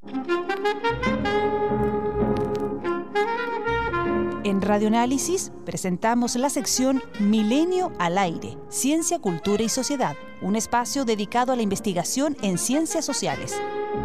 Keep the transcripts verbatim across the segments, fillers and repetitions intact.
En Radioanálisis presentamos la sección Milenio al Aire, Ciencia, Cultura y Sociedad, un espacio dedicado a la investigación en ciencias sociales.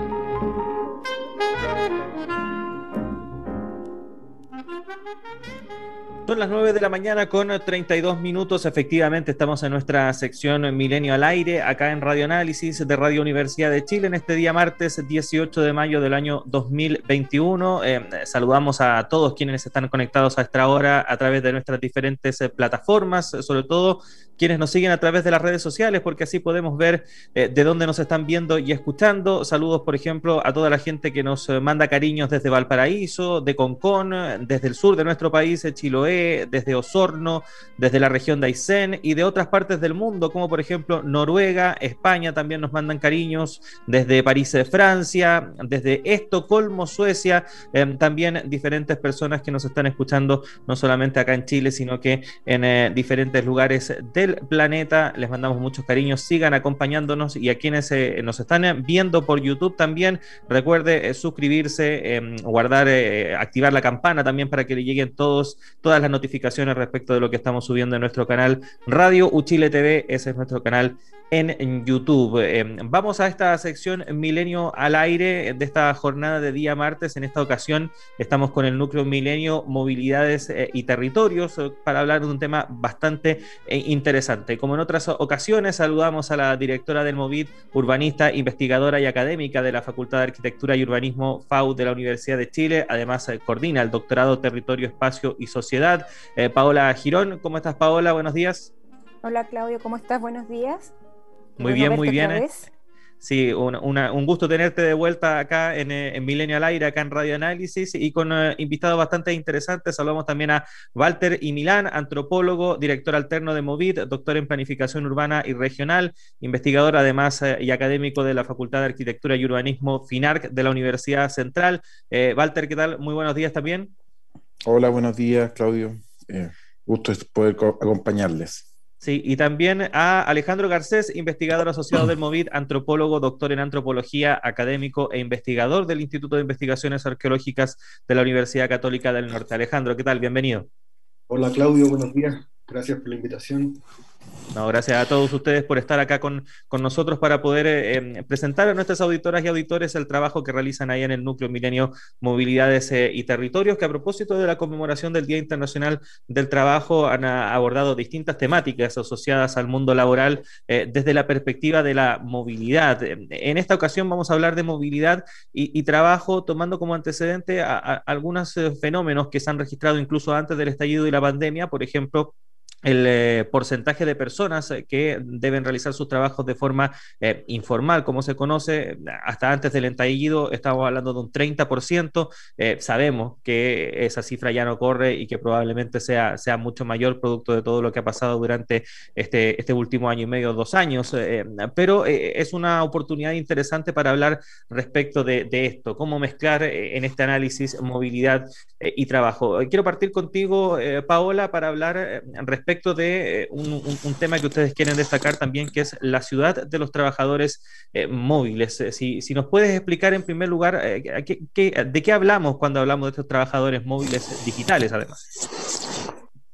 Son las nueve de la mañana con treinta y dos minutos. Efectivamente, estamos en nuestra sección Milenio al Aire, acá en Radioanálisis de Radio Universidad de Chile, en este día martes dieciocho de mayo del año dos mil veintiuno. Eh, saludamos a todos quienes están conectados a esta hora a través de nuestras diferentes eh, plataformas, sobre todo quienes nos siguen a través de las redes sociales, porque así podemos ver eh, de dónde nos están viendo y escuchando. Saludos, por ejemplo, a toda la gente que nos eh, manda cariños desde Valparaíso, de Concón, desde el sur de nuestro país, Chiloé, desde Osorno, desde la región de Aysén y de otras partes del mundo, como por ejemplo Noruega, España, también nos mandan cariños, desde París, Francia, desde Estocolmo, Suecia, eh, también diferentes personas que nos están escuchando, no solamente acá en Chile, sino que en eh, diferentes lugares del planeta. Les mandamos muchos cariños, sigan acompañándonos, y a quienes eh, nos están viendo por YouTube también, recuerde eh, suscribirse, eh, guardar, eh, activar la campana también para que le lleguen todos, todas las notificaciones respecto de lo que estamos subiendo en nuestro canal Radio Uchile T V. Ese es nuestro canal en YouTube. Eh, vamos a esta sección Milenio al Aire de esta jornada de día martes. En esta ocasión estamos con el núcleo Milenio, Movilidades eh, y Territorios, eh, para hablar de un tema bastante eh, interesante. Como en otras ocasiones, saludamos a la directora del MOVID, urbanista, investigadora y académica de la Facultad de Arquitectura y Urbanismo F A U de la Universidad de Chile. Además, eh, coordina el doctorado Territorio, Espacio y Sociedad. Eh, Paola Girón, ¿cómo estás, Paola? Buenos días. Hola, Claudio, ¿cómo estás? Buenos días. Muy bien, muy bien. Eh. Sí, una, una, un gusto tenerte de vuelta acá en, en Milenio al Aire, acá en Radioanálisis, y con uh, invitados bastante interesantes. Saludamos también a Walter y Milán, antropólogo, director alterno de MOVID, doctor en Planificación Urbana y Regional, investigador además uh, y académico de la Facultad de Arquitectura y Urbanismo FINARC de la Universidad Central. Eh, Walter, ¿qué tal? Muy buenos días también. Hola, buenos días, Claudio. Eh, gusto poder acompañarles. Sí, y también a Alejandro Garcés, investigador asociado del MOVID, antropólogo, doctor en antropología, académico e investigador del Instituto de Investigaciones Arqueológicas de la Universidad Católica del Norte. Alejandro, ¿qué tal? Bienvenido. Hola, Claudio, buenos días. Gracias por la invitación. No, gracias a todos ustedes por estar acá con, con nosotros para poder eh, presentar a nuestras auditoras y auditores el trabajo que realizan ahí en el Núcleo Milenio, Movilidades eh, y Territorios, que a propósito de la conmemoración del Día Internacional del Trabajo han a, abordado distintas temáticas asociadas al mundo laboral eh, desde la perspectiva de la movilidad. En esta ocasión vamos a hablar de movilidad y, y trabajo, tomando como antecedente a, a algunos eh, fenómenos que se han registrado incluso antes del estallido y la pandemia. Por ejemplo, el eh, porcentaje de personas eh, que deben realizar sus trabajos de forma eh, informal, como se conoce. Hasta antes del estallido estábamos hablando de un treinta por ciento. Eh, sabemos que esa cifra ya no corre y que probablemente sea, sea mucho mayor, producto de todo lo que ha pasado durante este, este último año y medio, dos años. Eh, pero eh, es una oportunidad interesante para hablar respecto de, de esto, cómo mezclar eh, en este análisis movilidad eh, y trabajo. Quiero partir contigo, eh, Paola, para hablar eh, respecto respecto de eh, un, un, un tema que ustedes quieren destacar también, que es la ciudad de los trabajadores eh, móviles. Eh, si, si nos puedes explicar en primer lugar eh, ¿qué, qué, de qué hablamos cuando hablamos de estos trabajadores móviles digitales, además.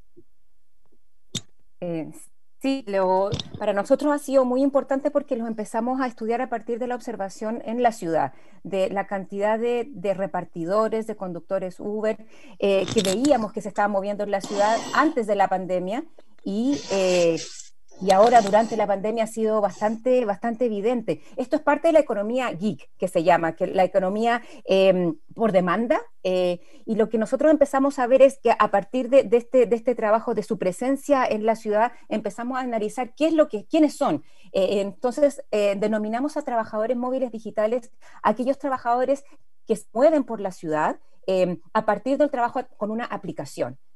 Eh, sí, lo, para nosotros ha sido muy importante porque los empezamos a estudiar a partir de la observación en la ciudad, de la cantidad de, de repartidores, de conductores Uber, eh, que veíamos que se estaban moviendo en la ciudad antes de la pandemia y, eh, y ahora durante la pandemia ha sido bastante, bastante evidente. Esto es parte de la economía geek, que se llama, que la economía eh, por demanda, eh, y lo que nosotros empezamos a ver es que a partir de, de, este, de este trabajo, de su presencia en la ciudad, empezamos a analizar qué es lo que, quiénes son. Eh, entonces, eh, denominamos a trabajadores móviles digitales aquellos trabajadores que se mueven por la ciudad eh, a partir del trabajo con una aplicación.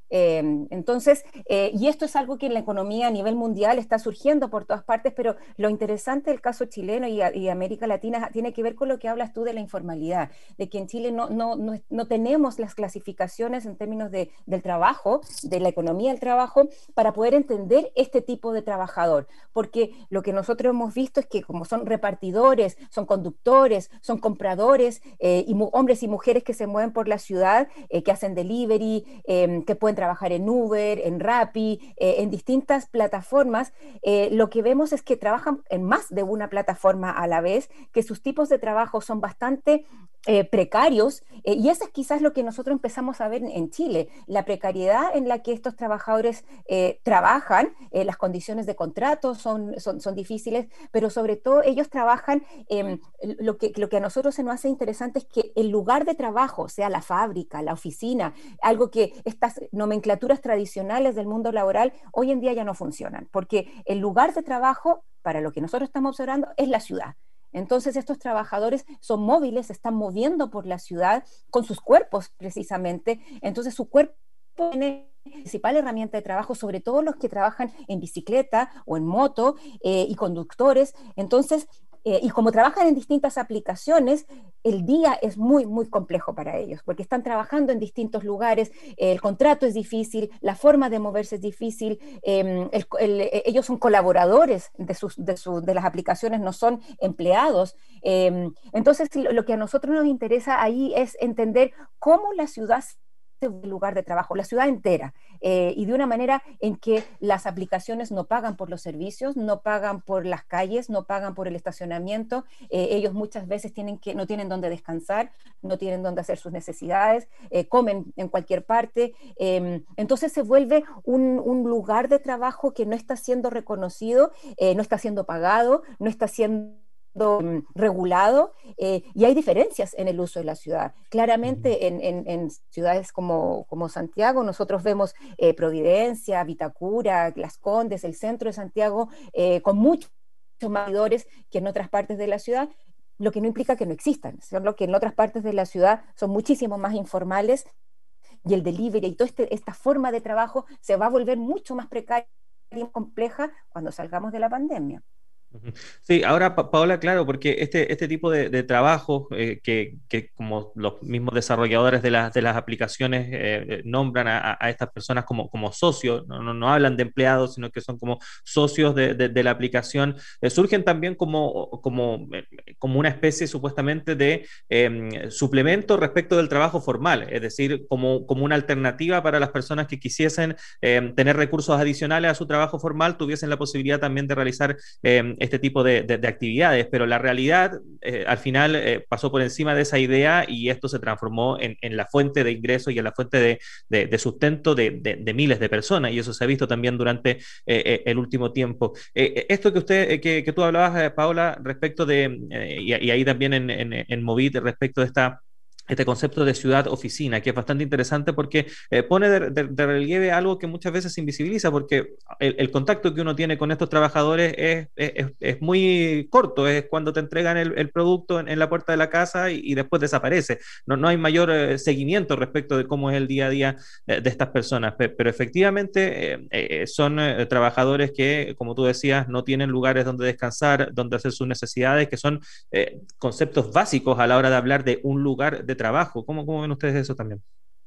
Eh, entonces, eh, y esto es algo que en la economía a nivel mundial está surgiendo por todas partes, pero lo interesante del caso chileno y, a, y América Latina tiene que ver con lo que hablas tú de la informalidad, de que en Chile no, no, no, no tenemos las clasificaciones en términos de, del trabajo, de la economía del trabajo, para poder entender este tipo de trabajador, porque lo que nosotros hemos visto es que como son repartidores, son conductores, son compradores, eh, y hombres y mujeres que se mueven por la ciudad, eh, que hacen delivery, eh, que pueden trabajar en Uber, en Rappi, eh, en distintas plataformas, eh, lo que vemos es que trabajan en más de una plataforma a la vez, que sus tipos de trabajo son bastante eh, precarios, eh, y eso es quizás lo que nosotros empezamos a ver en, en Chile, la precariedad en la que estos trabajadores eh, trabajan, eh, las condiciones de contrato son, son, son difíciles, pero sobre todo ellos trabajan, eh, lo, que, lo que a nosotros se nos hace interesante es que el lugar de trabajo, sea la fábrica, la oficina, algo que estas nomenclaturas tradicionales del mundo laboral hoy en día ya no funcionan, porque el lugar de trabajo, para lo que nosotros estamos observando, es la ciudad. Entonces estos trabajadores son móviles, se están moviendo por la ciudad con sus cuerpos precisamente, entonces su cuerpo tiene principal herramienta de trabajo, sobre todo los que trabajan en bicicleta o en moto, eh, y conductores. Entonces, eh, y como trabajan en distintas aplicaciones, el día es muy, muy complejo para ellos, porque están trabajando en distintos lugares, eh, el contrato es difícil, la forma de moverse es difícil, eh, el, el, ellos son colaboradores de, sus, de, su, de las aplicaciones, no son empleados. Eh, entonces, lo, lo que a nosotros nos interesa ahí es entender cómo la ciudad lugar de trabajo, la ciudad entera, eh, y de una manera en que las aplicaciones no pagan por los servicios, no pagan por las calles, no pagan por el estacionamiento, eh, ellos muchas veces tienen que, no tienen dónde descansar, no tienen dónde hacer sus necesidades, eh, comen en cualquier parte, eh, entonces se vuelve un, un lugar de trabajo que no está siendo reconocido, eh, no está siendo pagado, no está siendo regulado, eh, y hay diferencias en el uso de la ciudad. Claramente en, en, en ciudades como, como Santiago nosotros vemos eh, Providencia, Vitacura, Las Condes, el centro de Santiago, eh, con muchos más seguidores que en otras partes de la ciudad, lo que no implica que no existan, sino que en otras partes de la ciudad son muchísimo más informales, y el delivery y toda este, esta forma de trabajo se va a volver mucho más precaria y compleja cuando salgamos de la pandemia. Sí, ahora pa Paola, claro, porque este, este tipo de, de trabajo eh, que, que como los mismos desarrolladores de, las de las aplicaciones eh, nombran a, a estas personas como, como socios, no, no, no hablan de empleados, sino que son como socios de, de, de la aplicación, eh, surgen también como, como, eh, como una especie supuestamente de eh, suplemento respecto del trabajo formal, es decir, como, como una alternativa para las personas que quisiesen eh, tener recursos adicionales a su trabajo formal, tuviesen la posibilidad también de realizar eh, este tipo de, de, de actividades, pero la realidad eh, al final eh, pasó por encima de esa idea y esto se transformó en, en la fuente de ingresos y en la fuente de, de, de sustento de, de, de miles de personas, y eso se ha visto también durante eh, el último tiempo. Eh, esto que usted, eh, que, que tú hablabas, eh, Paola, respecto de, eh, y, y ahí también en, en, en Movit, respecto de esta este concepto de ciudad-oficina, que es bastante interesante porque eh, pone de, de, de relieve algo que muchas veces se invisibiliza, porque el, el contacto que uno tiene con estos trabajadores es, es, es muy corto, es cuando te entregan el, el producto en, en la puerta de la casa y, y después desaparece. No, no hay mayor eh, seguimiento respecto de cómo es el día a día eh, de estas personas, pero, pero efectivamente eh, eh, son eh, trabajadores que, como tú decías, no tienen lugares donde descansar, donde hacer sus necesidades, que son eh, conceptos básicos a la hora de hablar de un lugar de trabajo. ¿Cómo, cómo ven ustedes eso también?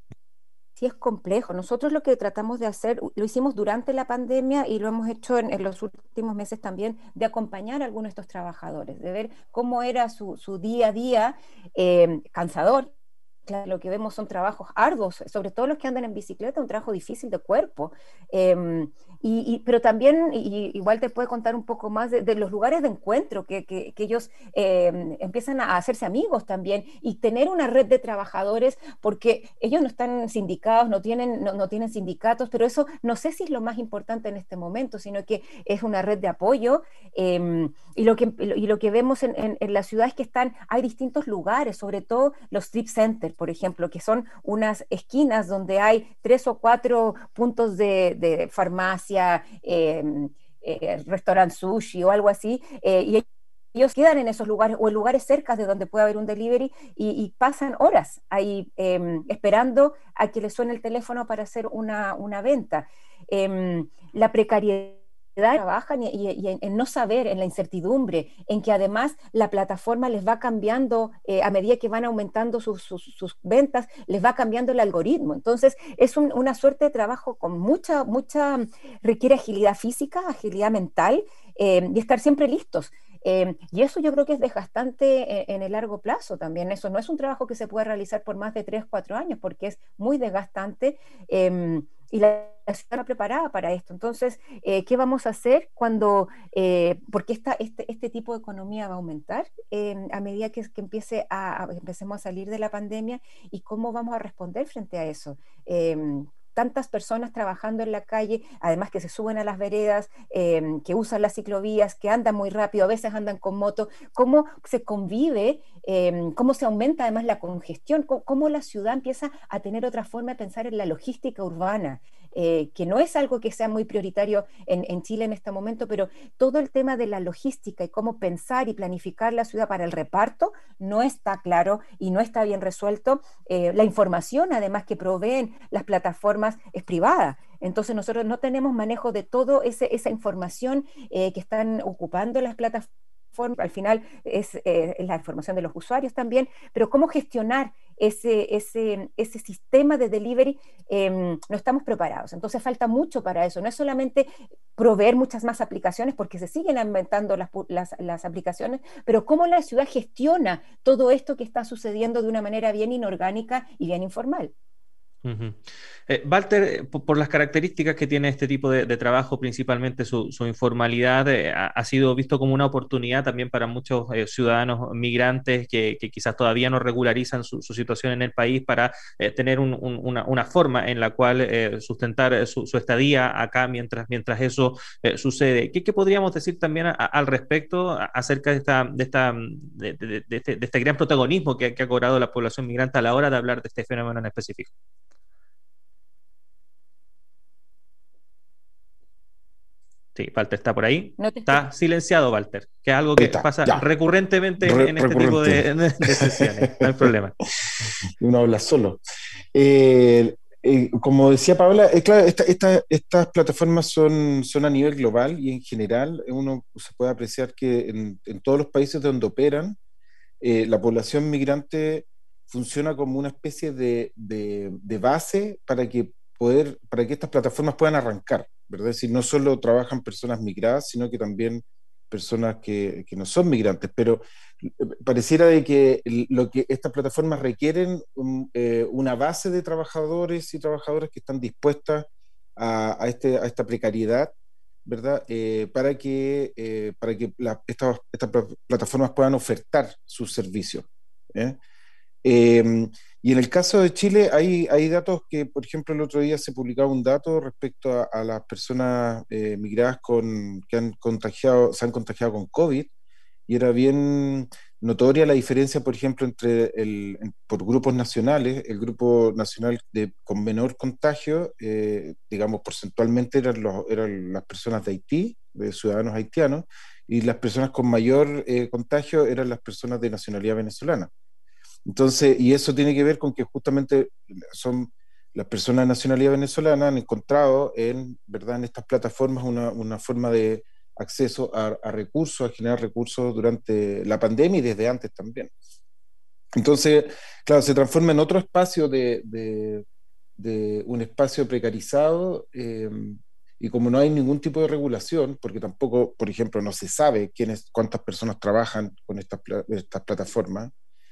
Sí, es complejo. Nosotros lo que tratamos de hacer, lo hicimos durante la pandemia y lo hemos hecho en, en los últimos meses también, de acompañar a algunos de estos trabajadores, de ver cómo era su, su día a día, eh, cansador. Claro, lo que vemos son trabajos arduos, sobre todo los que andan en bicicleta, un trabajo difícil de cuerpo. Eh, y, y, pero también, y, igual te puede contar un poco más de, de los lugares de encuentro, que, que, que ellos eh, empiezan a hacerse amigos también y tener una red de trabajadores, porque ellos no están sindicados, no tienen, no, no tienen sindicatos, pero eso no sé si es lo más importante en este momento, sino que es una red de apoyo. Eh, y, lo que, y lo que vemos en, en, en la ciudad es que están, hay distintos lugares, sobre todo los strip centers, por ejemplo, que son unas esquinas donde hay tres o cuatro puntos de, de farmacia, eh, eh, restaurant sushi o algo así, eh, y ellos quedan en esos lugares o en lugares cerca de donde puede haber un delivery y, y pasan horas ahí eh, esperando a que les suene el teléfono para hacer una, una venta. Eh, la precariedad trabajan y, y, y en, en no saber, en la incertidumbre, en que además la plataforma les va cambiando eh, a medida que van aumentando sus, sus, sus, ventas, les va cambiando el algoritmo. Entonces es un, una suerte de trabajo con mucha, mucha, requiere agilidad física, agilidad mental eh, y estar siempre listos. Eh, y eso yo creo que es desgastante en, en el largo plazo también. Eso no es un trabajo que se puede realizar por más de tres, cuatro años, porque es muy desgastante eh, y la, la ciudad no preparada para esto. Entonces, eh, ¿qué vamos a hacer cuando, eh, porque esta, este, este tipo de economía va a aumentar eh, a medida que, que empiece a, a, empecemos a salir de la pandemia, y cómo vamos a responder frente a eso? Eh, tantas personas trabajando en la calle, además que se suben a las veredas, eh, que usan las ciclovías, que andan muy rápido, a veces andan con moto, cómo se convive, eh, cómo se aumenta además la congestión, cómo, cómo la ciudad empieza a tener otra forma de pensar en la logística urbana, eh, que no es algo que sea muy prioritario en, en Chile en este momento, pero todo el tema de la logística y cómo pensar y planificar la ciudad para el reparto no está claro y no está bien resuelto. Eh, la información además que proveen las plataformas es privada. Entonces nosotros no tenemos manejo de toda esa información eh, que están ocupando las plataformas. Al final es, eh, es la información de los usuarios también, pero cómo gestionar ese, ese, ese sistema de delivery, eh, no estamos preparados. Entonces falta mucho para eso. No es solamente proveer muchas más aplicaciones, porque se siguen inventando las, las, las aplicaciones, pero cómo la ciudad gestiona todo esto que está sucediendo de una manera bien inorgánica y bien informal. Uh-huh. Eh, Walter, por, por las características que tiene este tipo de, de trabajo, principalmente su, su informalidad, eh, ha, ha sido visto como una oportunidad también para muchos eh, ciudadanos migrantes que, que quizás todavía no regularizan su, su situación en el país para eh, tener un, un, una, una forma en la cual eh, sustentar su, su estadía acá mientras, mientras eso eh, sucede. ¿Qué, ¿Qué podríamos decir también a, a, al respecto a, acerca de, esta, de, esta, de, de, de, este, de este gran protagonismo que, que ha cobrado la población migrante a la hora de hablar de este fenómeno en específico? Sí, Walter está por ahí. No te está silenciado, Walter, que es algo que está, pasa ya. recurrentemente Re en este recurrente. tipo de, de, de sesiones. No hay problema. Uno habla solo. Eh, eh, como decía Paola, eh, claro, esta, esta, estas plataformas son, son a nivel global y en general uno se puede apreciar que en, en todos los países donde operan, eh, la población migrante funciona como una especie de, de, de base para que, poder, para que estas plataformas puedan arrancar, ¿verdad? Es decir, no solo trabajan personas migradas, sino que también personas que, que no son migrantes, pero pareciera de que lo que estas plataformas requieren um, eh, una base de trabajadores y trabajadoras que están dispuestas a, a, este, a esta precariedad, ¿verdad? Eh, para que, eh, para que la, estas, estas plataformas puedan ofertar sus servicios. ¿eh? Eh, y en el caso de Chile hay, hay datos que, por ejemplo, el otro día se publicaba un dato respecto a, a las personas eh, migradas con, que han contagiado, se han contagiado con COVID, y era bien notoria la diferencia, por ejemplo, entre el, por grupos nacionales. El grupo nacional de, con menor contagio, eh, digamos, porcentualmente eran, los, eran las personas de Haití, de ciudadanos haitianos, y las personas con mayor eh, contagio eran las personas de nacionalidad venezolana. Entonces, y eso tiene que ver con que justamente son las personas de nacionalidad venezolana han encontrado en, ¿verdad?, en estas plataformas una, una forma de acceso a, a recursos, a generar recursos durante la pandemia y desde antes también. Entonces, claro, se transforma en otro espacio de, de, de un espacio precarizado, eh, y como no hay ningún tipo de regulación, porque tampoco, por ejemplo, no se sabe quiénes, cuántas personas trabajan con estas, estas plataformas,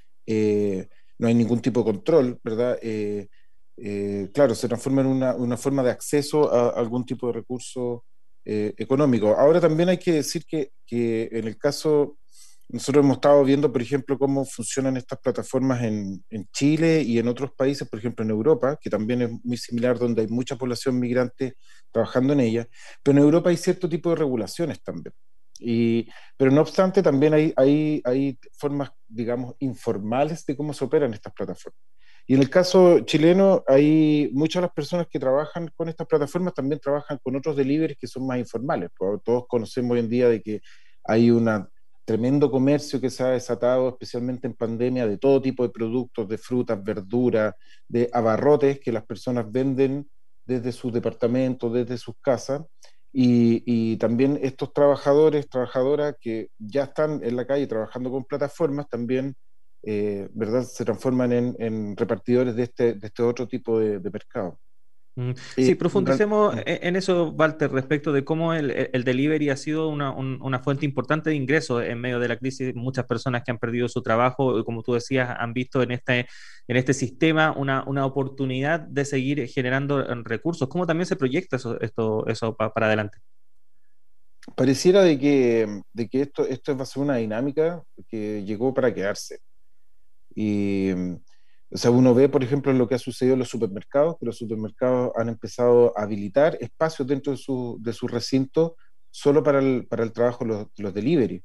eh, no hay ningún tipo de control, ¿verdad? Eh, eh, claro, se transforma en una, una forma de acceso a algún tipo de recurso eh, económico. Ahora también hay que decir que, que en el caso, nosotros hemos estado viendo, por ejemplo, cómo funcionan estas plataformas en, en Chile y en otros países, por ejemplo en Europa, que también es muy similar, donde hay mucha población migrante trabajando en ella, pero en Europa hay cierto tipo de regulaciones también. Y, pero no obstante, también hay, hay, hay formas, digamos, informales de cómo se operan estas plataformas. Y en el caso chileno, hay muchas de las personas que trabajan con estas plataformas también trabajan con otros deliveries que son más informales. Pues todos conocemos hoy en día de que hay una, tremendo comercio que se ha desatado, especialmente en pandemia, de todo tipo de productos, de frutas, verduras, de abarrotes que las personas venden desde sus departamentos, desde sus casas, y, y también estos trabajadores, trabajadoras que ya están en la calle trabajando con plataformas, también, eh, ¿verdad?, se transforman en, en repartidores de este, de este otro tipo de, de mercado. Mm. Eh, Sí, profundicemos e- en eso, Walter, respecto de cómo el, el delivery ha sido una, un- una fuente importante de ingresos en medio de la crisis. Muchas personas que han perdido su trabajo, como tú decías, han visto en este, en este sistema una, una oportunidad de seguir generando eh, recursos. ¿Cómo también se proyecta eso, esto, eso pa- para adelante? Pareciera de que, de que esto, esto va a ser una dinámica que llegó para quedarse. Y, o sea, uno ve, por ejemplo, lo que ha sucedido en los supermercados, que los supermercados han empezado a habilitar espacios dentro de su, de su recinto solo para el, para el trabajo de los, de los delivery.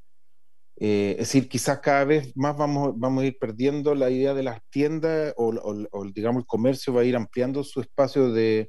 Eh, es decir, quizás cada vez más vamos, vamos a ir perdiendo la idea de las tiendas o, o- o, digamos, el comercio va a ir ampliando su espacio de,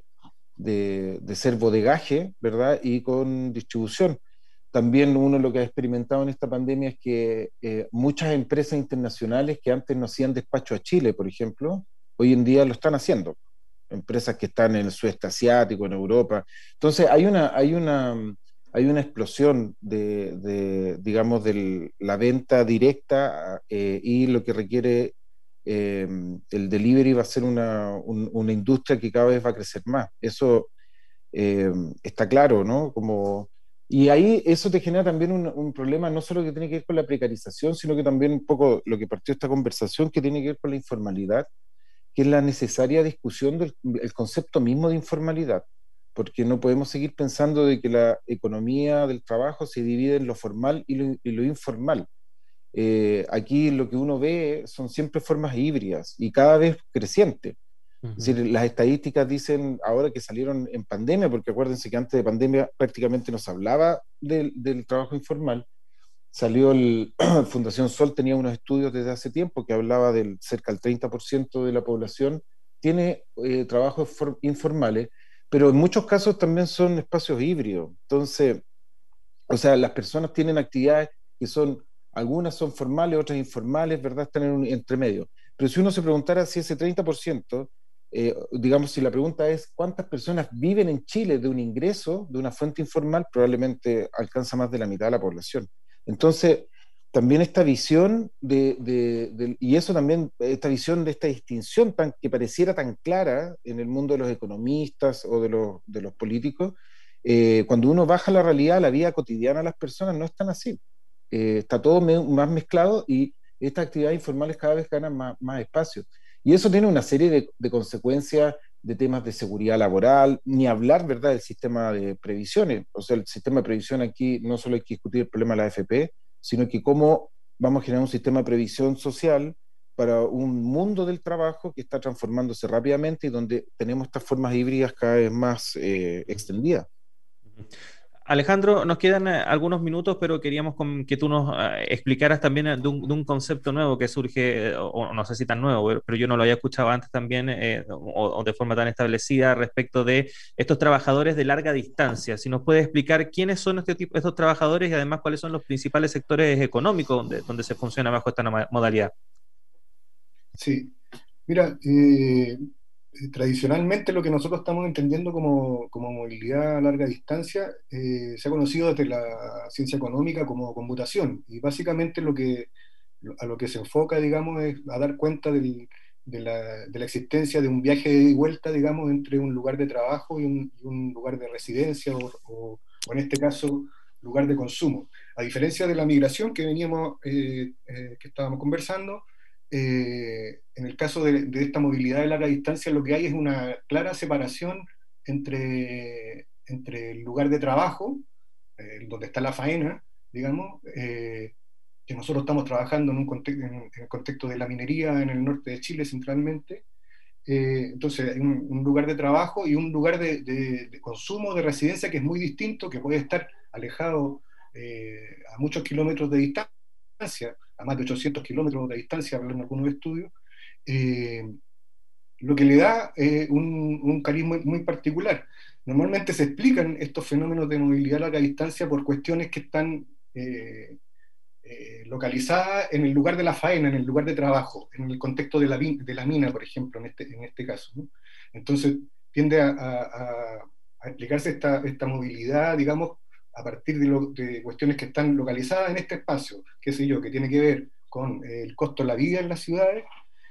de, de ser bodegaje, ¿verdad? Y con distribución. También uno lo que ha experimentado en esta pandemia es que eh, muchas empresas internacionales que antes no hacían despacho a Chile, por ejemplo, hoy en día lo están haciendo. Empresas que están en el sudeste asiático, en Europa. Entonces hay una, hay una, hay una explosión de, de digamos, de la venta directa eh, y lo que requiere eh, el delivery va a ser una, un- una industria que cada vez va a crecer más. Eso eh, está claro, ¿no? Como, y ahí eso te genera también un, un problema, no solo que tiene que ver con la precarización, sino que también un poco lo que partió esta conversación, que tiene que ver con la informalidad, que es la necesaria discusión del el concepto mismo de informalidad, porque no podemos seguir pensando de que la economía del trabajo se divide en lo formal y lo, y lo informal. Eh, aquí lo que uno ve son siempre formas híbridas y cada vez crecientes. Es Ujú. decir, las estadísticas dicen ahora que salieron en pandemia, porque acuérdense que antes de pandemia prácticamente no se hablaba del, del trabajo informal. Salió el Fundación Sol, tenía unos estudios desde hace tiempo que hablaba del cerca del treinta por ciento de la población tiene eh, trabajos for- informales, pero en muchos casos también son espacios híbridos. Entonces, o sea, las personas tienen actividades que son, algunas son formales, otras informales, ¿verdad? Están en un entremedio. Pero si uno se preguntara si ese treinta por ciento, eh, digamos, si la pregunta es cuántas personas viven en Chile de un ingreso, de una fuente informal, probablemente alcanza más de la mitad de la población. Entonces, también esta visión de, de- de- y eso también, esta visión de esta distinción tan, que pareciera tan clara en el mundo de los economistas o de los, de los políticos, eh, cuando uno baja la realidad, la vida cotidiana de las personas no es tan así. Eh, está todo me- más mezclado y estas actividades informales cada vez ganan más, más espacio. Y eso tiene una serie de, de consecuencias de temas de seguridad laboral, ni hablar, ¿verdad?, del sistema de previsiones. O sea, el sistema de previsión aquí no solo hay que discutir el problema de la A F P, sino que cómo vamos a generar un sistema de previsión social para un mundo del trabajo que está transformándose rápidamente y donde tenemos estas formas híbridas cada vez más eh, extendidas. Alejandro, nos quedan eh, algunos minutos, pero queríamos con- que tú nos eh, explicaras también eh, de un, de un concepto nuevo que surge, eh, o, o no sé si tan nuevo, pero, pero yo no lo había escuchado antes también, eh, o, o de forma tan establecida, respecto de estos trabajadores de larga distancia. Si nos puedes explicar quiénes son este tipo, estos trabajadores y además cuáles son los principales sectores económicos donde, donde se funciona bajo esta no- modalidad. Sí, mira, eh, eh, tradicionalmente lo que nosotros estamos entendiendo como, como movilidad a larga distancia eh, se ha conocido desde la ciencia económica como conmutación y básicamente lo que, a lo que se enfoca, digamos, es a dar cuenta del- de la, de la existencia de un viaje de ida y vuelta, digamos, entre un lugar de trabajo y un, y un lugar de residencia o, o- o en este caso, lugar de consumo. A diferencia de la migración que veníamos, eh, eh, que estábamos conversando, eh, en el caso de, de esta movilidad de larga distancia, lo que hay es una clara separación entre, entre el lugar de trabajo, eh, donde está la faena, digamos, eh, que nosotros estamos trabajando en, un conte- en, en el contexto de la minería en el norte de Chile centralmente. Eh, entonces, hay un, un lugar de trabajo y un lugar de, de- de consumo, de residencia, que es muy distinto, que puede estar alejado eh, a muchos kilómetros de distancia, a más de ochocientos kilómetros de distancia, hablan algunos estudios, eh, lo que le da eh, un, un cariz muy, muy particular. Normalmente se explican estos fenómenos de movilidad a larga distancia por cuestiones que están eh, eh, localizada en el lugar de la faena, en el lugar de trabajo, en el contexto de la, de la mina, por ejemplo, en este, en este caso, ¿no? Entonces tiende a, a, a explicarse esta, esta movilidad, digamos, a partir de, lo, de cuestiones que están localizadas en este espacio, qué sé yo, que tiene que ver con el costo de la vida en las ciudades,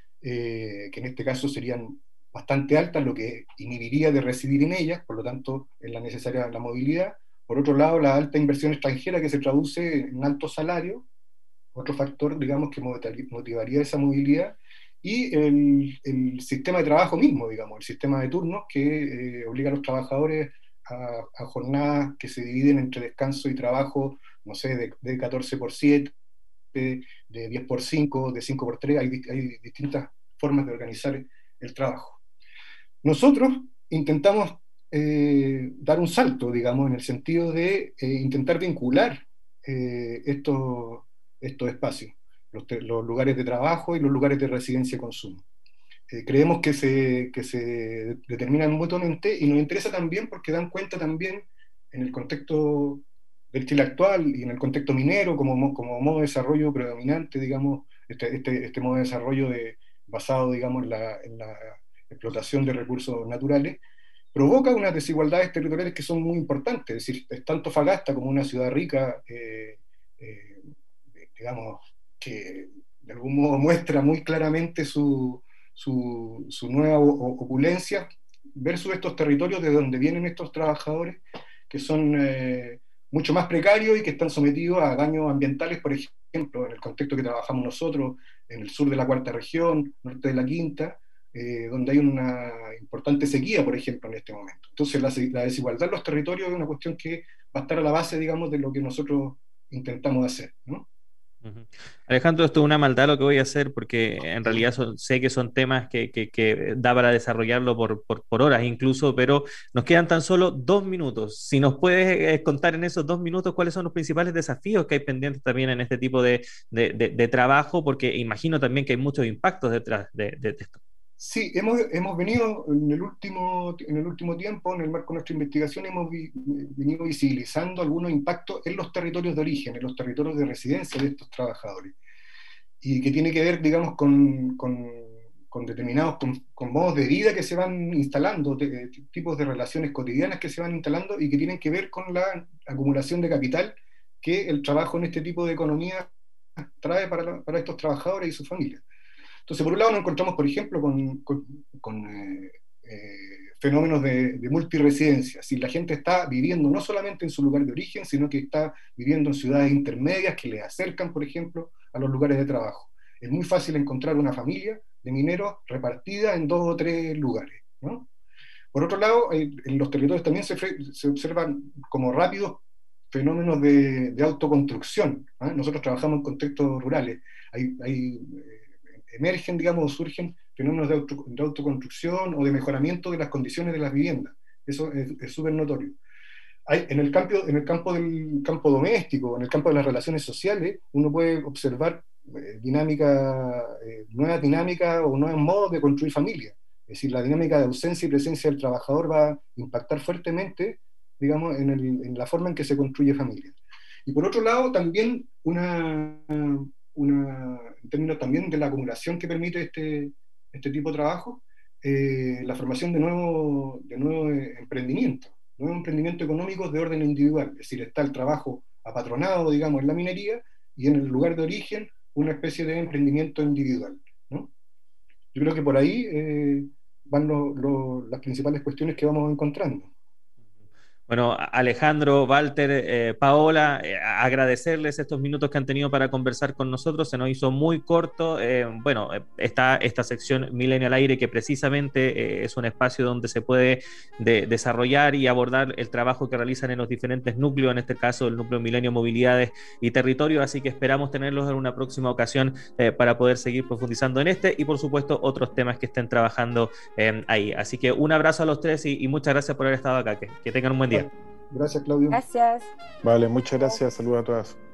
eh, que en este caso serían bastante altas, lo que inhibiría de residir en ellas, por lo tanto es la necesaria la movilidad. Por otro lado, la alta inversión extranjera que se traduce en alto salario, otro factor, digamos, que motivaría esa movilidad, y el, el sistema de trabajo mismo, digamos, el sistema de turnos que eh, obliga a los trabajadores a, a jornadas que se dividen entre descanso y trabajo, no sé, de, de catorce por siete, de diez por cinco, de cinco por tres, hay, hay distintas formas de organizar el trabajo. Nosotros intentamos eh, dar un salto, digamos, en el sentido de eh, intentar vincular eh, estos, estos espacios, los, los lugares de trabajo y los lugares de residencia y consumo. Eh, creemos que se, que se determinan mutuamente y nos interesa también porque dan cuenta también en el contexto del Chile actual y en el contexto minero como, como modo de desarrollo predominante, digamos, este, este, este modo de desarrollo de, basado, digamos, en la, en la explotación de recursos naturales, provoca unas desigualdades territoriales que son muy importantes. Es decir, es tanto Antofagasta como una ciudad rica, eh, eh, digamos, que de algún modo muestra muy claramente su, su, su nueva opulencia, versus estos territorios de donde vienen estos trabajadores, que son eh, mucho más precarios y que están sometidos a daños ambientales, por ejemplo, en el contexto que trabajamos nosotros, en el sur de la cuarta región, norte de la quinta, eh, donde hay una importante sequía, por ejemplo, en este momento. Entonces, la, la desigualdad en los territorios es una cuestión que va a estar a la base, digamos, de lo que nosotros intentamos hacer, ¿no? Alejandro, esto es una maldad lo que voy a hacer porque en realidad son, sé que son temas que, que, que da para desarrollarlo por, por, por horas incluso, pero nos quedan tan solo dos minutos. Si nos puedes contar en esos dos minutos cuáles son los principales desafíos que hay pendientes también en este tipo de, de, de, de trabajo, porque imagino también que hay muchos impactos detrás de, de, de esto. Sí, hemos, hemos venido en el, último, en el último tiempo, en el marco de nuestra investigación, hemos vi, venido visibilizando algunos impactos en los territorios de origen, en los territorios de residencia de estos trabajadores, y que tiene que ver, digamos, con, con, con determinados, con, con modos de vida que se van instalando, de, tipos de relaciones cotidianas que se van instalando y que tienen que ver con la acumulación de capital que el trabajo en este tipo de economía trae para, la, para estos trabajadores y sus familias. Entonces, por un lado nos encontramos, por ejemplo, con, con, con eh, eh, fenómenos de, de multiresidencia. Si la gente está viviendo no solamente en su lugar de origen, sino que está viviendo en ciudades intermedias que le acercan, por ejemplo, a los lugares de trabajo. Es muy fácil encontrar una familia de mineros repartida en dos o tres lugares, ¿no? Por otro lado, eh, en los territorios también se, se observan como rápidos fenómenos de, de autoconstrucción, ¿eh? Nosotros trabajamos en contextos rurales. Hay... hay emergen, digamos, o surgen fenómenos de, auto, de autoconstrucción o de mejoramiento de las condiciones de las viviendas. Eso es súper notorio. Hay, en, el campo, en el campo del campo doméstico, en el campo de las relaciones sociales, uno puede observar eh, dinámica, eh, nuevas dinámicas o nuevos modos de construir familia. Es decir, la dinámica de ausencia y presencia del trabajador va a impactar fuertemente, digamos, en, el, en la forma en que se construye familia. Y por otro lado, también una... Una, en términos también de la acumulación que permite este, este tipo de trabajo, eh, la formación de nuevos de nuevo emprendimientos, nuevos emprendimientos económicos de orden individual, es decir, está el trabajo apatronado, digamos, en la minería, y en el lugar de origen una especie de emprendimiento individual, ¿no? Yo creo que por ahí eh, van lo, lo, las principales cuestiones que vamos encontrando. Bueno, Alejandro, Walter, eh, Paola, eh, agradecerles estos minutos que han tenido para conversar con nosotros. Se nos hizo muy corto. Eh, bueno, está esta sección Milenio al Aire, que precisamente eh, es un espacio donde se puede de, desarrollar y abordar el trabajo que realizan en los diferentes núcleos, en este caso el núcleo Milenio Movilidades y Territorio. Así que esperamos tenerlos en una próxima ocasión eh, para poder seguir profundizando en este y, por supuesto, otros temas que estén trabajando eh, ahí. Así que un abrazo a los tres y, y muchas gracias por haber estado acá. Que, que tengan un buen día. Gracias, Claudio. Gracias. Vale, muchas gracias. Saludos a todas.